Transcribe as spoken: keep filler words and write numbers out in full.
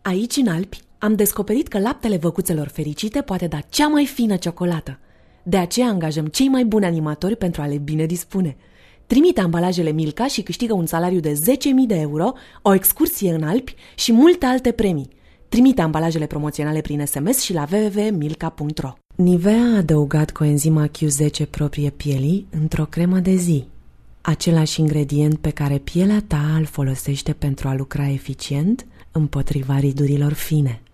Aici, în Alpi, am descoperit că laptele văcuțelor fericite poate da cea mai fină ciocolată. De aceea angajăm cei mai buni animatori pentru a le bine dispune. Trimite ambalajele Milka și câștigă un salariu de zece mii de euro, o excursie în Alpi și multe alte premii. Trimite ambalajele promoționale prin S M S și la w w w punct milka punct r o. Nivea a adăugat coenzima Q zece proprie pielii într-o cremă de zi. Același ingredient pe care pielea ta îl folosește pentru a lucra eficient împotriva ridurilor fine.